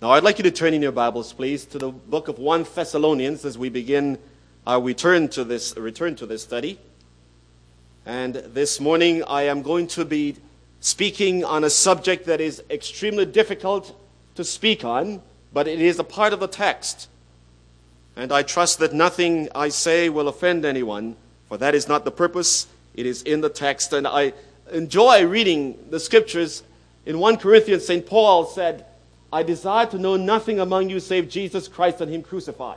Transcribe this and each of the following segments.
Now, I'd like you to turn in your Bibles, please, to the book of 1 Thessalonians as we begin our return to this study. And this morning, I am going to be speaking on a subject that is extremely difficult to speak on, but it is a part of the text. And I trust that nothing I say will offend anyone, for that is not the purpose. It is in the text. And I enjoy reading the scriptures. In 1 Corinthians, St. Paul said, I desire to know nothing among you save Jesus Christ and Him crucified.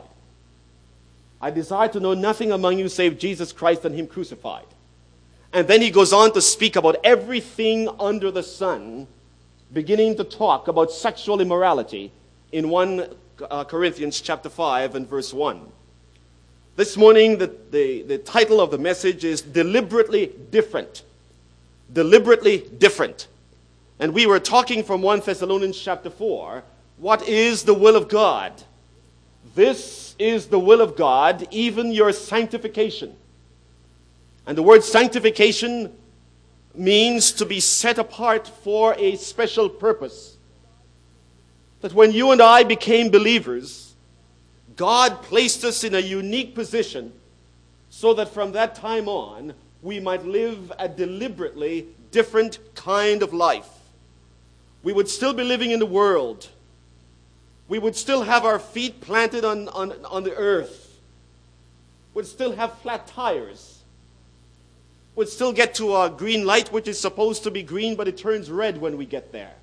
I desire to know nothing among you save Jesus Christ and Him crucified. And then he goes on to speak about everything under the sun, beginning to talk about sexual immorality in 1 Corinthians chapter 5 and verse 1. This morning, the title of the message is Deliberately Different. Deliberately Different. And we were talking from 1 Thessalonians chapter 4. What is the will of God? This is the will of God, even your sanctification. And the word sanctification means to be set apart for a special purpose. That when you and I became believers, God placed us in a unique position so that from that time on, we might live a deliberately different kind of life. We would still be living in the world. We would still have our feet planted on the earth. We'd still have flat tires. We'd still get to a green light, which is supposed to be green, but it turns red when we get there.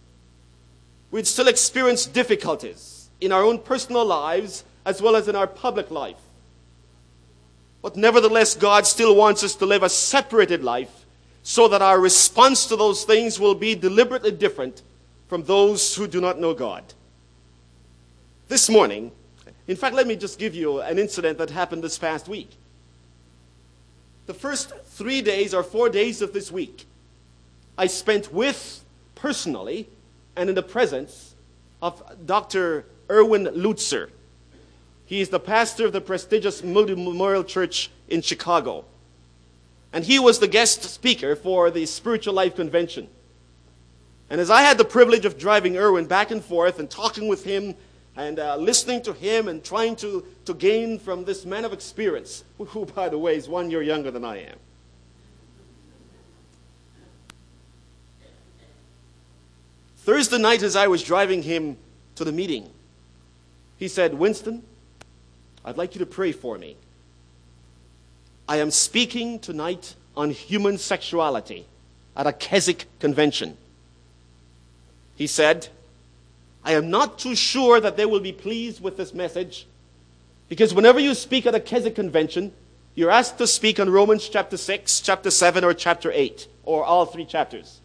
We'd still experience difficulties in our own personal lives as well as in our public life. But nevertheless, God still wants us to live a separated life so that our response to those things will be deliberately different from those who do not know God. This morning, in fact, let me just give you an incident that happened this past week. The first 3 days or 4 days of this week, I spent personally, and in the presence of Dr. Erwin Lutzer. He is the pastor of the prestigious Moody Memorial Church in Chicago. And he was the guest speaker for the Spiritual Life Convention. And as I had the privilege of driving Erwin back and forth and talking with him and listening to him and trying to gain from this man of experience, who, by the way, is 1 year younger than I am. Thursday night, as I was driving him to the meeting, he said, Winston, I'd like you to pray for me. I am speaking tonight on human sexuality at a Keswick convention. He said, I am not too sure that they will be pleased with this message, because whenever you speak at a Keswick convention, you're asked to speak on Romans chapter 6, chapter 7, or chapter 8, or all 3 chapters.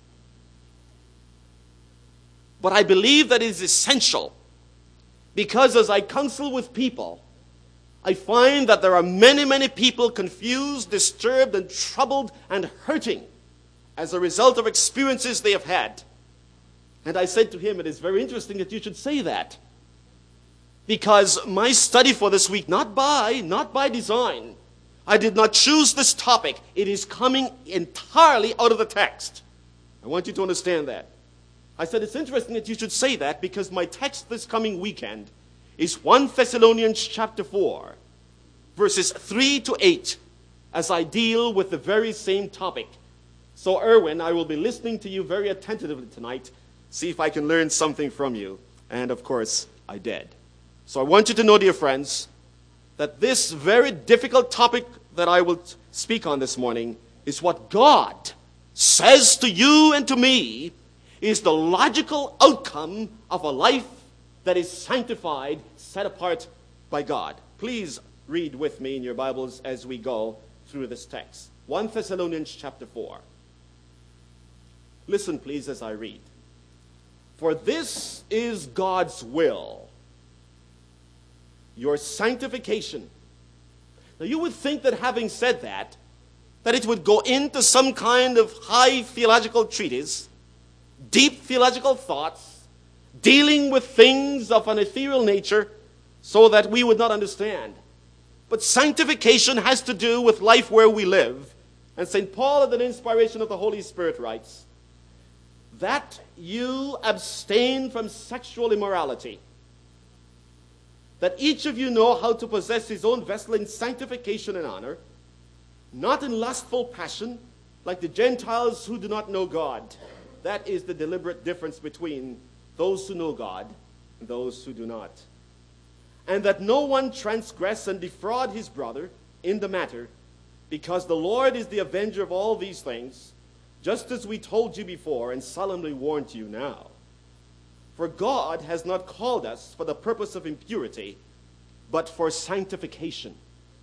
But I believe that it is essential, because as I counsel with people, I find that there are many, many people confused, disturbed, and troubled, and hurting as a result of experiences they have had. And I said to him, it is very interesting that you should say that. Because my study for this week, not by design, I did not choose this topic. It is coming entirely out of the text. I want you to understand that. I said, it's interesting that you should say that because my text this coming weekend is 1 Thessalonians chapter 4, verses 3 to 8, as I deal with the very same topic. So, Erwin, I will be listening to you very attentively tonight, see if I can learn something from you. And, of course, I did. So I want you to know, dear friends, that this very difficult topic that I will speak on this morning is what God says to you and to me is the logical outcome of a life that is sanctified, set apart by God. Please read with me in your Bibles as we go through this text. 1 Thessalonians chapter 4. Listen, please, as I read. For this is God's will, your sanctification. Now you would think that having said that it would go into some kind of high theological treatise, deep theological thoughts, dealing with things of an ethereal nature so that we would not understand. But sanctification has to do with life where we live. And St. Paul, under the inspiration of the Holy Spirit, writes, that you abstain from sexual immorality, that each of you know how to possess his own vessel in sanctification and honor, not in lustful passion, like the Gentiles who do not know God. That is the deliberate difference between those who know God and those who do not. And that no one transgress and defraud his brother in the matter, because the Lord is the avenger of all these things, just as we told you before and solemnly warned you now. For God has not called us for the purpose of impurity, but for sanctification.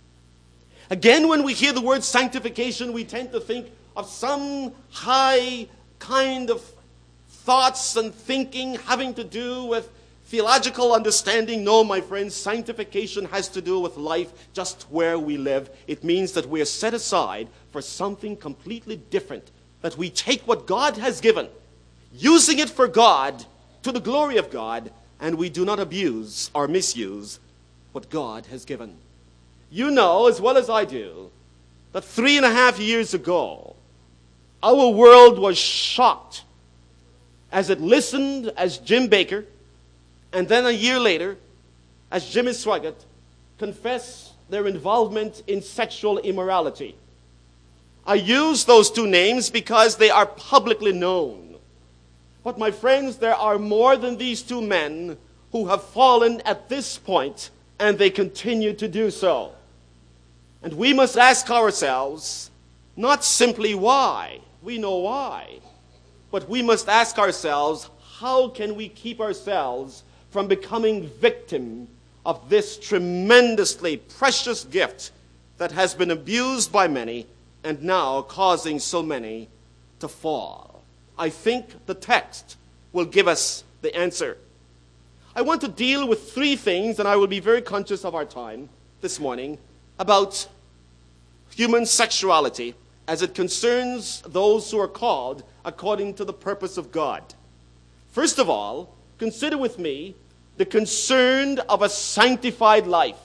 Again, when we hear the word sanctification, we tend to think of some high kind of thoughts and thinking having to do with theological understanding. No, my friends, sanctification has to do with life just where we live. It means that we are set aside for something completely different, that we take what God has given, using it for God, to the glory of God, and we do not abuse or misuse what God has given. You know as well as I do that 3.5 years ago, our world was shocked as it listened as Jim Bakker, and then a year later, as Jimmy Swaggart, confessed their involvement in sexual immorality. I use those two names because they are publicly known. But my friends, there are more than these two men who have fallen at this point, and they continue to do so. And we must ask ourselves, not simply why, we know why, but we must ask ourselves, how can we keep ourselves from becoming victim of this tremendously precious gift that has been abused by many and now causing so many to fall? I think the text will give us the answer. I want to deal with 3 things, and I will be very conscious of our time this morning, about human sexuality as it concerns those who are called according to the purpose of God. First of all, consider with me the concern of a sanctified life.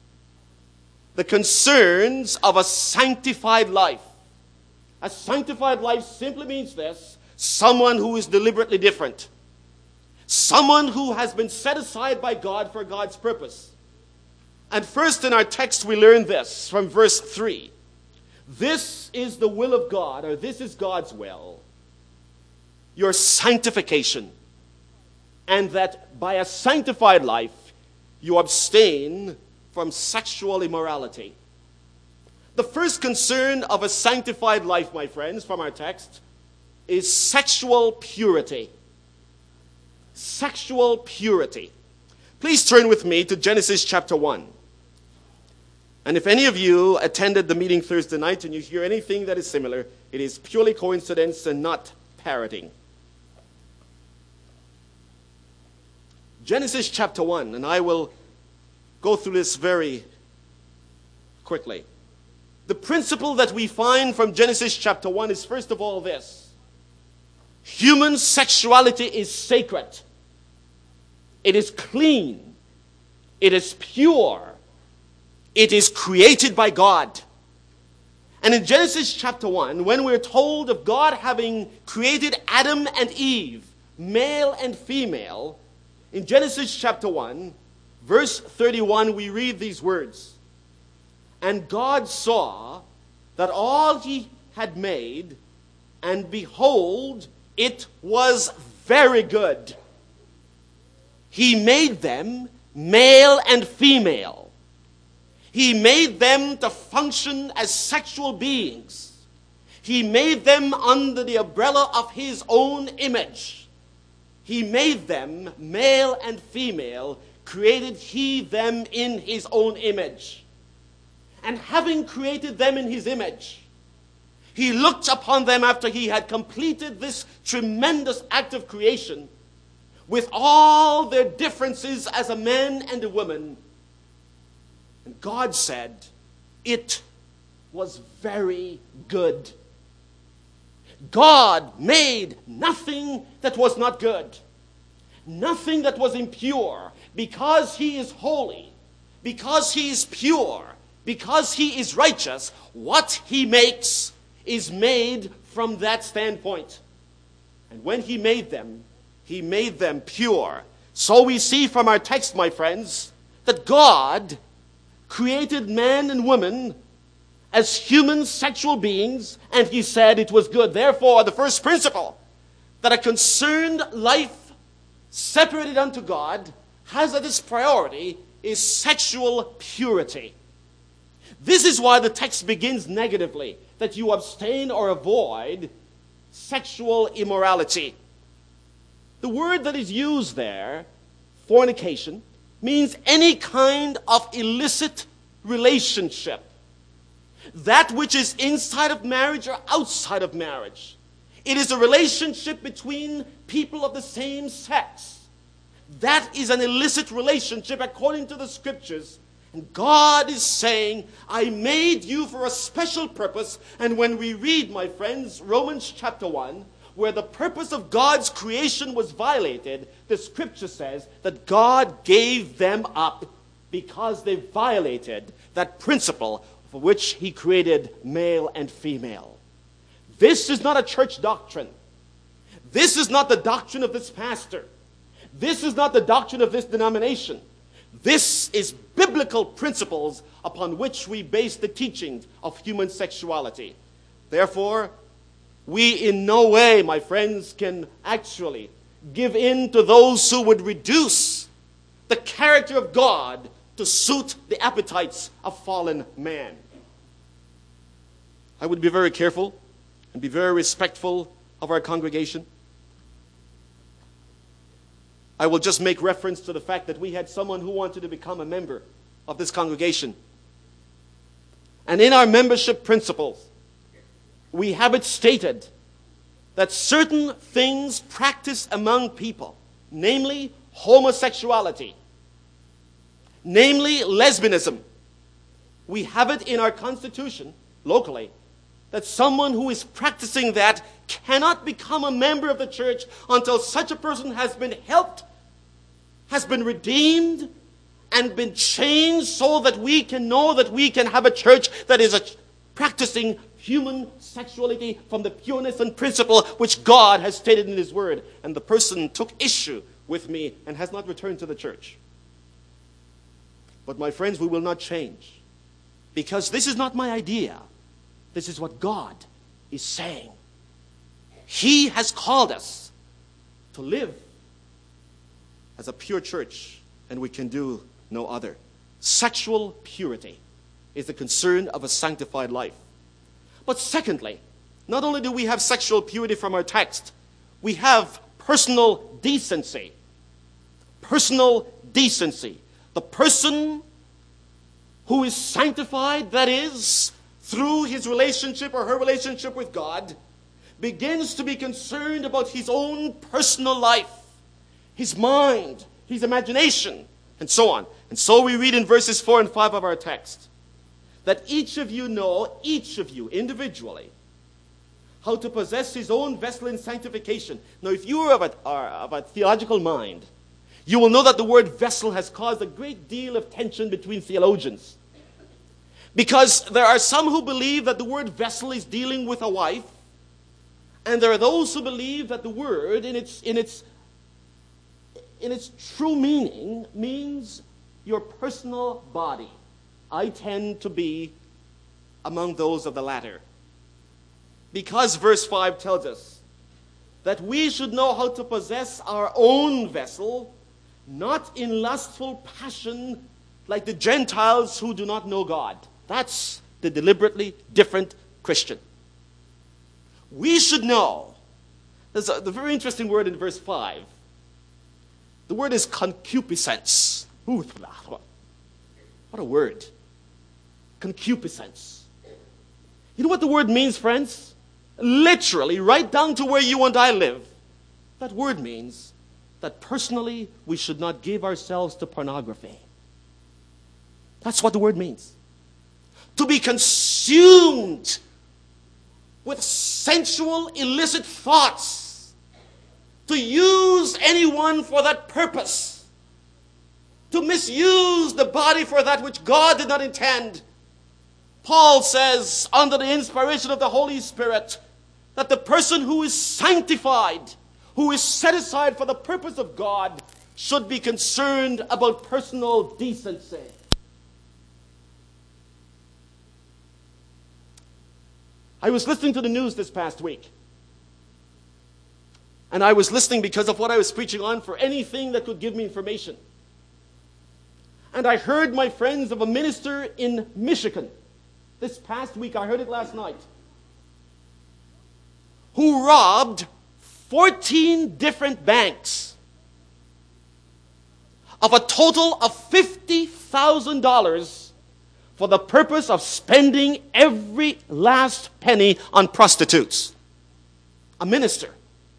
The concerns of a sanctified life. A sanctified life simply means this: someone who is deliberately different. Someone who has been set aside by God for God's purpose. And first in our text we learn this from verse 3. This is the will of God, or this is God's will, your sanctification. And that by a sanctified life you abstain from sexual immorality. The first concern of a sanctified life, my friends, from our text, is sexual purity. Sexual purity. Please turn with me to Genesis chapter 1. And if any of you attended the meeting Thursday night and you hear anything that is similar, it is purely coincidence and not parroting. Genesis chapter 1, and I will go through this very quickly. The principle that we find from Genesis chapter 1 is first of all this: human sexuality is sacred. It is clean. It is pure. It is created by God. And in Genesis chapter 1, when we're told of God having created Adam and Eve, male and female, in Genesis chapter 1, verse 31, we read these words: And God saw that all he had made, and behold, it was very good. He made them male and female. He made them to function as sexual beings. He made them under the umbrella of his own image. He made them male and female, created he them in his own image. And having created them in his image, he looked upon them after he had completed this tremendous act of creation, with all their differences as a man and a woman. And God said, it was very good. God made nothing that was not good, nothing that was impure, because he is holy, because he is pure, because he is righteous. What he makes is made from that standpoint. And when he made them pure. So we see from our text, my friends, that God created man and woman as human sexual beings, and he said it was good. Therefore, the first principle that a concerned life separated unto God has as its priority is sexual purity. This is why the text begins negatively, that you abstain or avoid sexual immorality. The word that is used there, fornication, means any kind of illicit relationship. That which is inside of marriage or outside of marriage. It is a relationship between people of the same sex. That is an illicit relationship according to the scriptures. And God is saying, I made you for a special purpose. And when we read, my friends, Romans chapter 1, where the purpose of God's creation was violated, the scripture says that God gave them up because they violated that principle for which he created male and female. This is not a church doctrine. This is not the doctrine of this pastor. This is not the doctrine of this denomination. This is biblical principles upon which we base the teachings of human sexuality. Therefore, we in no way, my friends, can actually give in to those who would reduce the character of God to suit the appetites of fallen man. I would be very careful and be very respectful of our congregation. I will just make reference to the fact that we had someone who wanted to become a member of this congregation. And in our membership principles, we have it stated that certain things practiced among people, namely homosexuality, namely lesbianism, we have it in our constitution, locally, that someone who is practicing that cannot become a member of the church until such a person has been helped, has been redeemed, and been changed so that we can know that we can have a church that is practicing human sexuality from the pureness and principle which God has stated in his word. And the person took issue with me and has not returned to the church. But my friends, we will not change, because this is not my idea. This is what God is saying. He has called us to live as a pure church, and we can do no other. Sexual purity is the concern of a sanctified life. But secondly, not only do we have sexual purity from our text, we have personal decency. Personal decency. The person who is sanctified, that is, through his relationship or her relationship with God, begins to be concerned about his own personal life, his mind, his imagination, and so on. And so we read in verses 4 and 5 of our text that each of you know, each of you individually, how to possess his own vessel in sanctification. Now, if you are of a theological mind, you will know that the word vessel has caused a great deal of tension between theologians. Because there are some who believe that the word vessel is dealing with a wife, and there are those who believe that the word in its true meaning means your personal body. I tend to be among those of the latter. Because verse 5 tells us that we should know how to possess our own vessel, not in lustful passion like the Gentiles who do not know God. That's the deliberately different Christian. We should know. There's the very interesting word in verse 5. The word is concupiscence. Ooh, what a word. Concupiscence. You know what the word means, friends? Literally, right down to where you and I live. That word means that personally we should not give ourselves to pornography. That's what the word means. To be consumed with sensual, illicit thoughts. To use anyone for that purpose. To misuse the body for that which God did not intend. Paul says, under the inspiration of the Holy Spirit, that the person who is sanctified who is set aside for the purpose of God should be concerned about personal decency. I was listening to the news this past week. And I was listening because of what I was preaching on for anything that could give me information. And I heard, my friends, of a minister in Michigan this past week. I heard it last night. Who robbed 14 different banks of a total of $50,000 for the purpose of spending every last penny on prostitutes. A minister.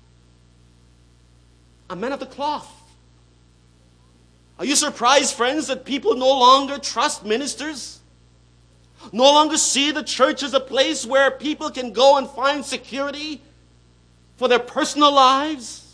A man of the cloth. Are you surprised, friends, that people no longer trust ministers? No longer see the church as a place where people can go and find security for their personal lives?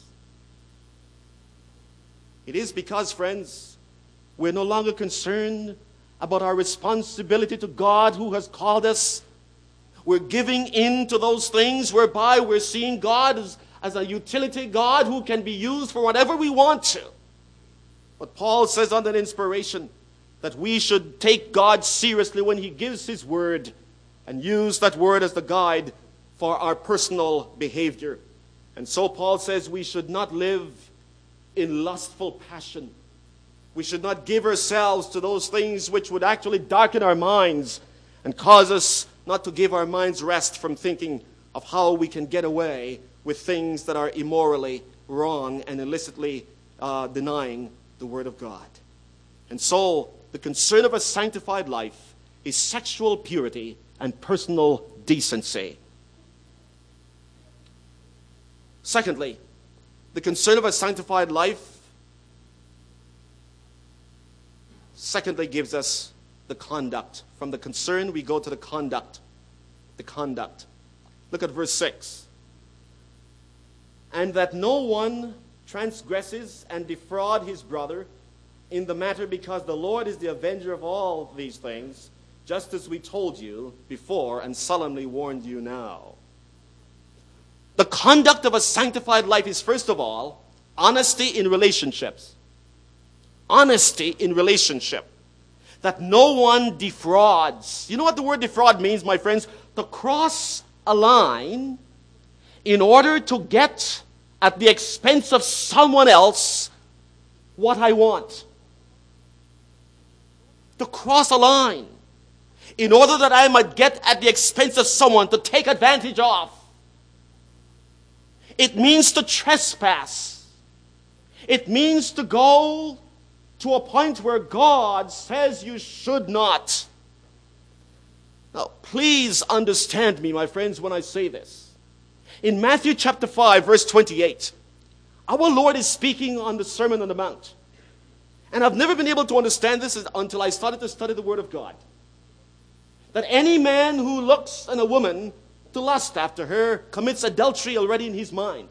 It is because, friends, we're no longer concerned about our responsibility to God who has called us. We're giving in to those things whereby we're seeing God as a utility God who can be used for whatever we want to. But Paul says under inspiration that we should take God seriously when he gives his word and use that word as the guide for our personal behavior. And so Paul says we should not live in lustful passion. We should not give ourselves to those things which would actually darken our minds and cause us not to give our minds rest from thinking of how we can get away with things that are immorally wrong and illicitly denying the Word of God. And so, the concern of a sanctified life is sexual purity and personal decency. Secondly, the concern of a sanctified life gives us the conduct. From the concern, we go to the conduct. The conduct. Look at verse 6. And that no one transgresses and defraud his brother in the matter, because the Lord is the avenger of all these things, just as we told you before and solemnly warned you now. The conduct of a sanctified life is, first of all, honesty in relationships. Honesty in relationship. That no one defrauds. You know what the word defraud means, my friends? To cross a line in order to get at the expense of someone else what I want. To cross a line in order that I might get at the expense of someone, to take advantage of. It means to trespass. It means to go to a point where God says you should not. Now, please understand me, my friends, when I say this. In Matthew chapter 5, verse 28, our Lord is speaking on the Sermon on the Mount. And I've never been able to understand this until I started to study the Word of God. That any man who looks on a woman to lust after her commits adultery already in his mind.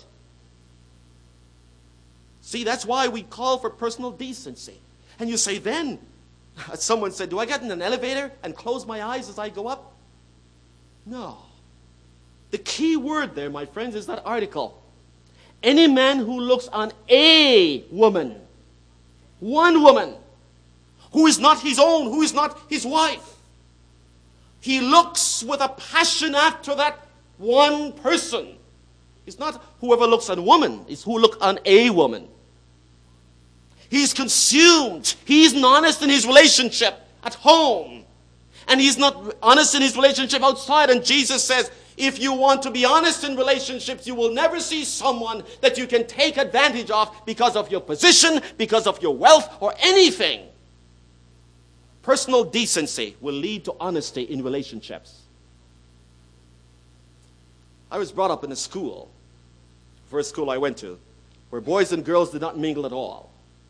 See, that's why we call for personal decency. And you say, then, someone said, do I get in an elevator and close my eyes as I go up? No. The key word there, my friends, is that article. Any man who looks on a woman, one woman, who is not his own, who is not his wife, he looks with a passion after that one person. It's not whoever looks on a woman, it's who look on a woman. He's consumed. He's not honest in his relationship at home. And he's not honest in his relationship outside. And Jesus says, if you want to be honest in relationships, you will never see someone that you can take advantage of because of your position, because of your wealth, or anything. Personal decency will lead to honesty in relationships. I was brought up in a school, first school I went to, where boys and girls did not mingle at all.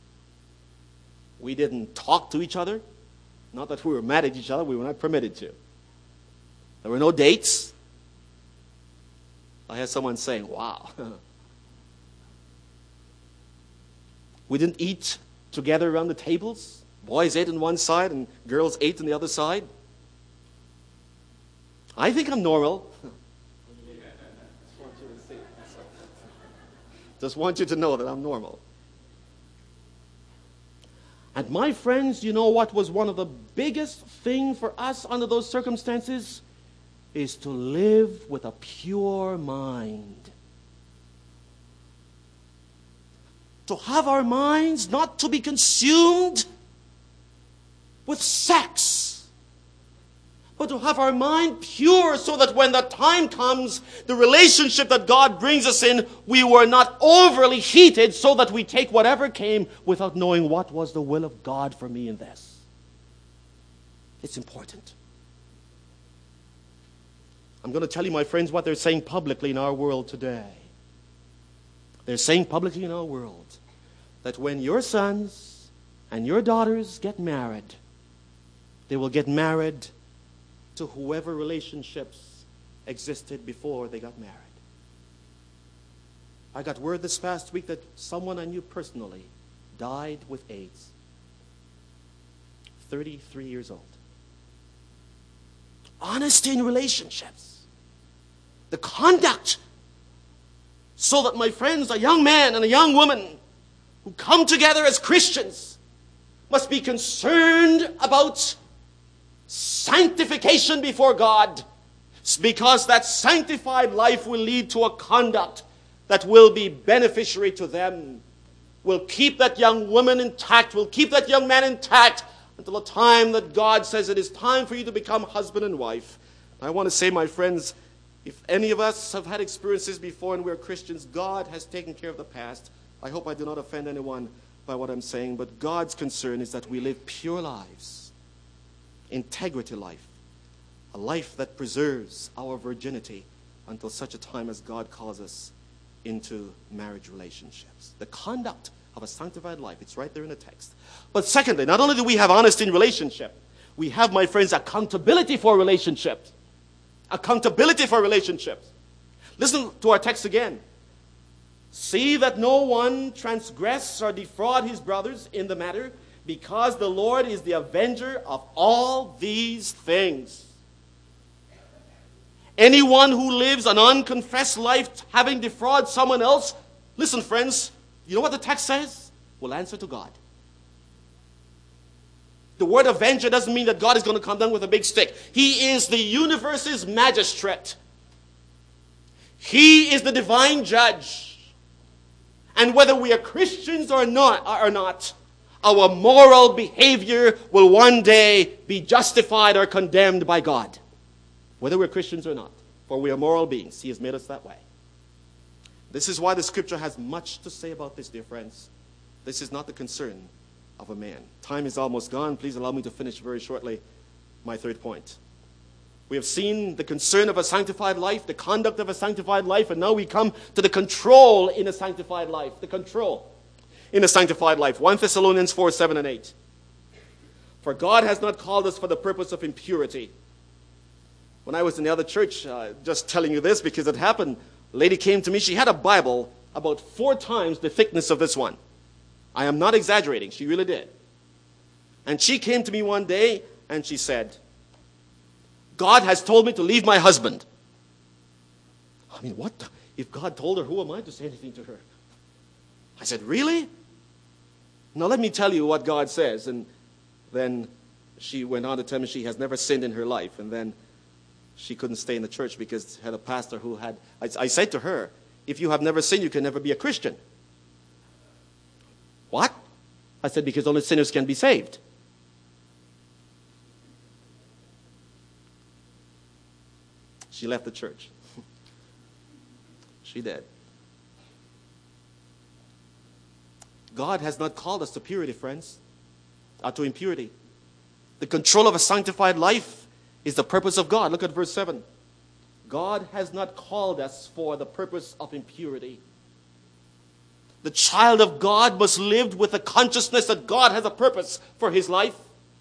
We didn't talk to each other. Not that we were mad at each other, we were not permitted to. There were no dates. I had someone saying, wow. We didn't eat together around the tables. Boys ate on one side and girls ate on the other side. I think I'm normal. Just want you to know that I'm normal. And my friends, you know what was one of the biggest things for us under those circumstances? Is to live with a pure mind. To have our minds not to be consumed with sex, but to have our mind pure so that when the time comes, the relationship that God brings us in, we were not overly heated so that we take whatever came without knowing what was the will of God for me in this. It's important. I'm going to tell you, my friends, what they're saying publicly in our world today. They're saying publicly in our world that when your sons and your daughters get married, they will get married to whoever relationships existed before they got married. I got word this past week that someone I knew personally died with AIDS. 33 years old. Honesty in relationships. The conduct. So that, my friends, a young man and a young woman who come together as Christians must be concerned about sanctification before God, because that sanctified life will lead to a conduct that will be beneficiary to them, will keep that young woman intact, will keep that young man intact until the time that God says it is time for you to become husband and wife. I want to say, my friends, if any of us have had experiences before and we're Christians, God has taken care of the past. I hope I do not offend anyone by what I'm saying, but God's concern is that we live pure lives, integrity life, a life that preserves our virginity until such a time as God calls us into marriage relationships. The conduct of a sanctified life, it's right there in the text. But secondly, not only do we have honesty in relationship, we have, my friends, accountability for relationships. Accountability for relationships. Listen to our text again. See that no one transgress or defraud his brothers in the matter, because the Lord is the avenger of all these things. Anyone who lives an unconfessed life having defrauded someone else, listen, friends, you know what the text says? Will answer to God. The word avenger doesn't mean that God is going to come down with a big stick. He is the universe's magistrate. He is the divine judge. And whether we are Christians or not, our moral behavior will one day be justified or condemned by God. Whether we're Christians or not. For we are moral beings. He has made us that way. This is why the scripture has much to say about this, dear friends. This is not the concern of a man. Time is almost gone. Please allow me to finish very shortly my third point. We have seen the concern of a sanctified life, the conduct of a sanctified life, and now we come to the control in a sanctified life. The control in a sanctified life. 1 Thessalonians 4, 7 and 8. For God has not called us for the purpose of impurity. When I was in the other church, just telling you this because it happened, a lady came to me. She had a Bible about 4 times the thickness of this one. I am not exaggerating. She really did. And she came to me one day and she said, God has told me to leave my husband. I mean, what? If God told her, who am I to say anything to her? I said, really? Now let me tell you what God says. And then she went on to tell me she has never sinned in her life. And then she couldn't stay in the church because had a pastor who had... I said to her, if you have never sinned, you can never be a Christian. What? I said, because only sinners can be saved. She left the church. She did. God has not called us to purity, friends, or to impurity. The control of a sanctified life is the purpose of God. Look at verse 7. God has not called us for the purpose of impurity. The child of God must live with the consciousness that God has a purpose for his life.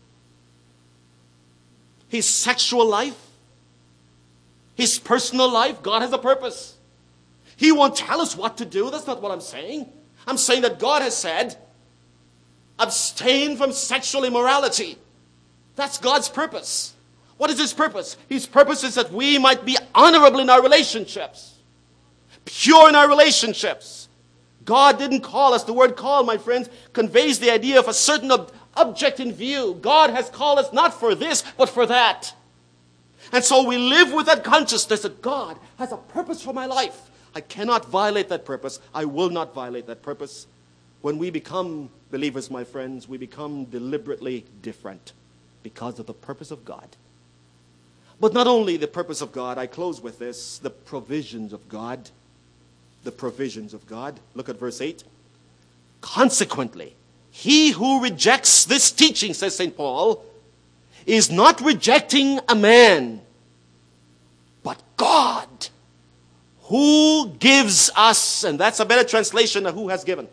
His sexual life. His personal life. God has a purpose. He won't tell us what to do. That's not what I'm saying. I'm saying that God has said, abstain from sexual immorality. That's God's purpose. What is his purpose? His purpose is that we might be honorable in our relationships. Pure in our relationships. God didn't call us. The word call, my friends, conveys the idea of a certain object in view. God has called us not for this, but for that. And so we live with that consciousness that God has a purpose for my life. I cannot violate that purpose. I will not violate that purpose. When we become believers, my friends, we become deliberately different because of the purpose of God. But not only the purpose of God, I close with this, the provisions of God. The provisions of God. Look at verse 8. Consequently, he who rejects this teaching, says St. Paul, is not rejecting a man, but God, who gives us, and that's a better translation of who has given.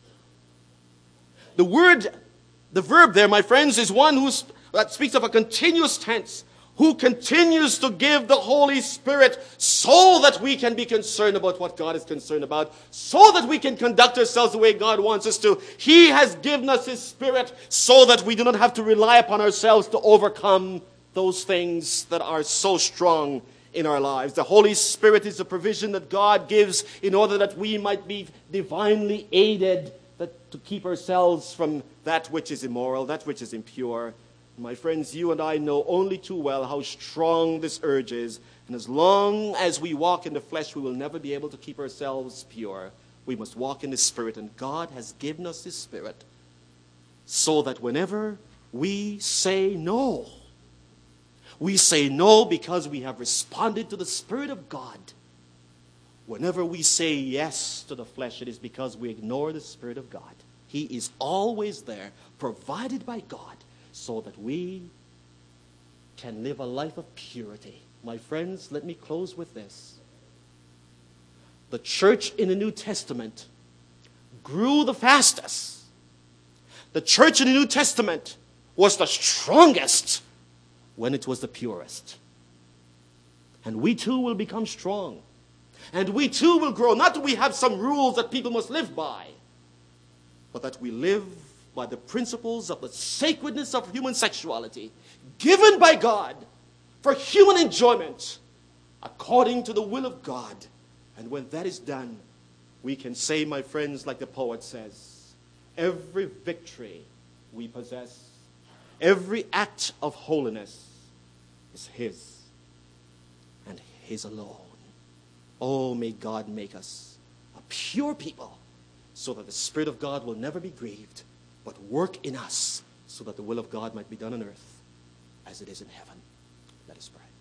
The verb there, my friends, is one that speaks of a continuous tense, who continues to give the Holy Spirit so that we can be concerned about what God is concerned about, so that we can conduct ourselves the way God wants us to. He has given us His Spirit so that we do not have to rely upon ourselves to overcome those things that are so strong in our lives. The Holy Spirit is a provision that God gives in order that we might be divinely aided to keep ourselves from that which is immoral, that which is impure. My friends, you and I know only too well how strong this urge is. And as long as we walk in the flesh, we will never be able to keep ourselves pure. We must walk in the Spirit. And God has given us His Spirit so that whenever we say no, we say no because we have responded to the Spirit of God. Whenever we say yes to the flesh, it is because we ignore the Spirit of God. He is always there, provided by God, so that we can live a life of purity. My friends, let me close with this. The church in the New Testament grew the fastest. The church in the New Testament was the strongest when it was the purest. And we too will become strong. And we too will grow. Not that we have some rules that people must live by, but that we live by the principles of the sacredness of human sexuality, given by God for human enjoyment, according to the will of God. And when that is done, we can say, my friends, like the poet says, every victory we possess, every act of holiness is His, and His alone. Oh, may God make us a pure people, so that the Spirit of God will never be grieved, but work in us so that the will of God might be done on earth as it is in heaven. Let us pray.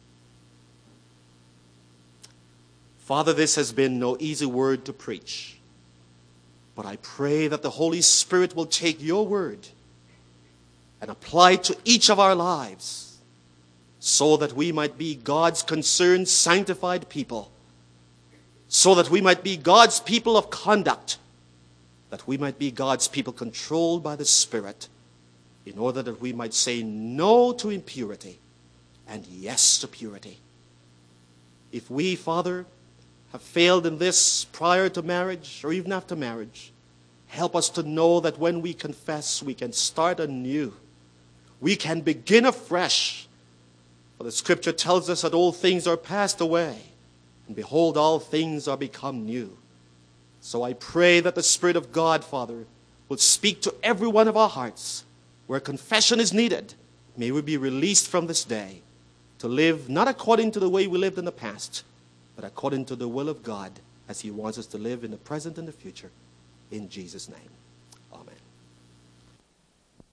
Father, this has been no easy word to preach, but I pray that the Holy Spirit will take your word and apply it to each of our lives so that we might be God's concerned, sanctified people, so that we might be God's people of conduct, that we might be God's people controlled by the Spirit, in order that we might say no to impurity and yes to purity. If we, Father, have failed in this prior to marriage or even after marriage, help us to know that when we confess, we can start anew. We can begin afresh. For the Scripture tells us that all things are passed away, and behold, all things are become new. So I pray that the Spirit of God, Father, will speak to every one of our hearts. Where confession is needed, may we be released from this day to live not according to the way we lived in the past, but according to the will of God as He wants us to live in the present and the future. In Jesus' name.